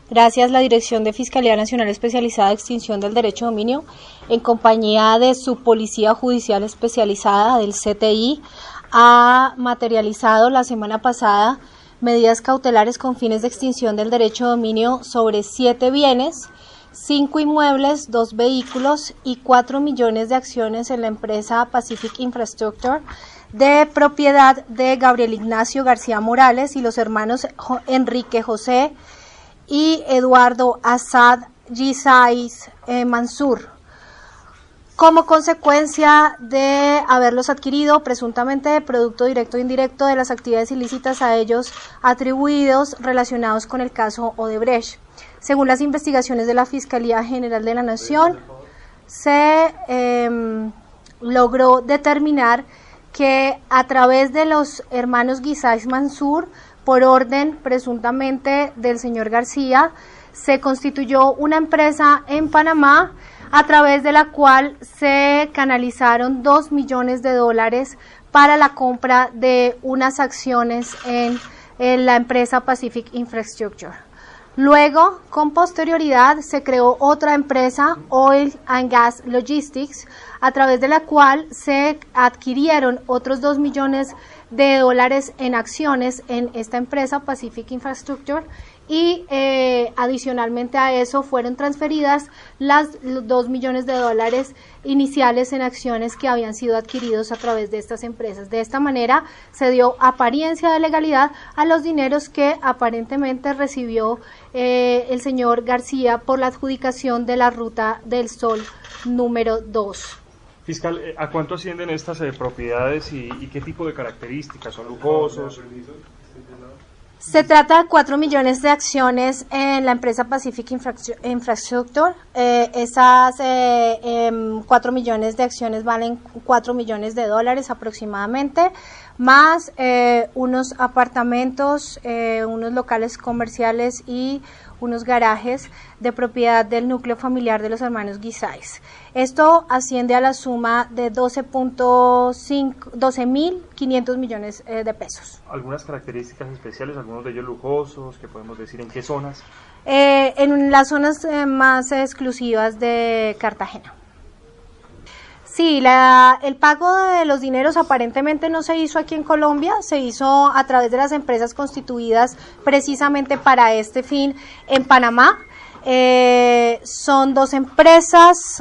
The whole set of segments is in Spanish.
Gracias, la Dirección de Fiscalía Nacional Especializada de Extinción del Derecho de Dominio, en compañía de su Policía Judicial Especializada del CTI, ha materializado la semana pasada medidas cautelares con fines de extinción del derecho de dominio sobre 7 bienes, 5 inmuebles, 2 vehículos y 4 millones de acciones en la empresa Pacific Infrastructure, de propiedad de Gabriel Ignacio García Morales y los hermanos Enrique José y Eduardo Asad Gisais Mansur, como consecuencia de haberlos adquirido presuntamente de producto directo e indirecto de las actividades ilícitas a ellos atribuidos relacionados con el caso Odebrecht. Según las investigaciones de la Fiscalía General de la Nación, se logró determinar que a través de los hermanos Gisais Mansur, por orden presuntamente del señor García, se constituyó una empresa en Panamá a través de la cual se canalizaron $2 millones para la compra de unas acciones en la empresa Pacific Infrastructure. Luego, con posterioridad, se creó otra empresa, Oil and Gas Logistics, a través de la cual se adquirieron otros $2 millones en acciones en esta empresa Pacific Infrastructure y adicionalmente a eso fueron transferidas los $2 millones iniciales en acciones que habían sido adquiridos a través de estas empresas. De esta manera se dio apariencia de legalidad a los dineros que aparentemente recibió el señor García por la adjudicación de la Ruta del Sol número 2. Fiscal, ¿a cuánto ascienden estas propiedades y qué tipo de características? ¿Son lujosos? Se trata de 4 millones de acciones en la empresa Pacific Infrastructure. Esas 4 millones de acciones valen $4 millones aproximadamente, más unos apartamentos, unos locales comerciales y unos garajes de propiedad del núcleo familiar de los hermanos Gisais. Esto asciende a la suma de 12.500 millones de pesos. ¿Algunas características especiales, algunos de ellos lujosos, que podemos decir en qué zonas? En las zonas más exclusivas de Cartagena. Sí, el pago de los dineros aparentemente no se hizo aquí en Colombia, se hizo a través de las empresas constituidas precisamente para este fin en Panamá. Son 2 empresas,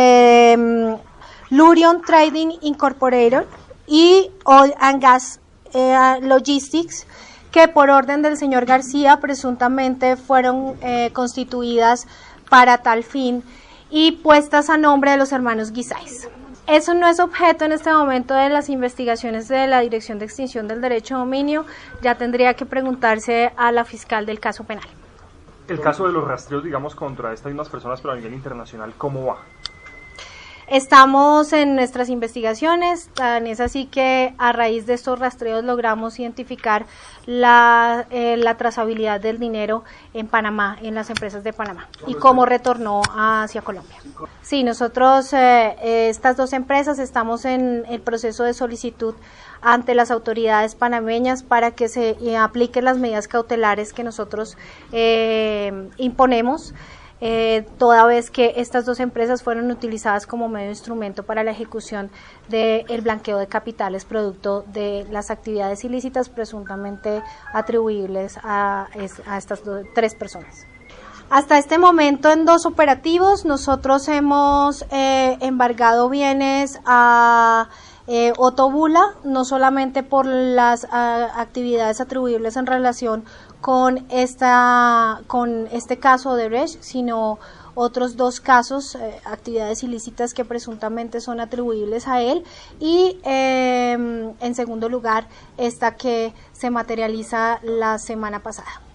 Lurion Trading Incorporated y Oil and Gas Logistics, que por orden del señor García presuntamente fueron constituidas para tal fin y puestas a nombre de los hermanos Gisais. Eso no es objeto en este momento de las investigaciones de la Dirección de Extinción del Derecho de Dominio, ya tendría que preguntarse a la fiscal del caso penal. El caso de los rastreos, digamos, contra estas mismas personas, pero a nivel internacional, ¿cómo va? Estamos en nuestras investigaciones, tan es así que a raíz de estos rastreos logramos identificar la trazabilidad del dinero en Panamá, en las empresas de Panamá, y cómo retornó hacia Colombia. Sí, nosotros, estas 2 empresas, estamos en el proceso de solicitud ante las autoridades panameñas para que se apliquen las medidas cautelares que nosotros imponemos, toda vez que estas 2 empresas fueron utilizadas como medio instrumento para la ejecución del blanqueo de capitales producto de las actividades ilícitas presuntamente atribuibles a estas 3 personas. Hasta este momento en 2 operativos nosotros hemos embargado bienes a Otobula, no solamente por las actividades atribuibles en relación con este caso de Odebrecht, sino otros 2 casos, actividades ilícitas que presuntamente son atribuibles a él, y en segundo lugar esta que se materializa la semana pasada.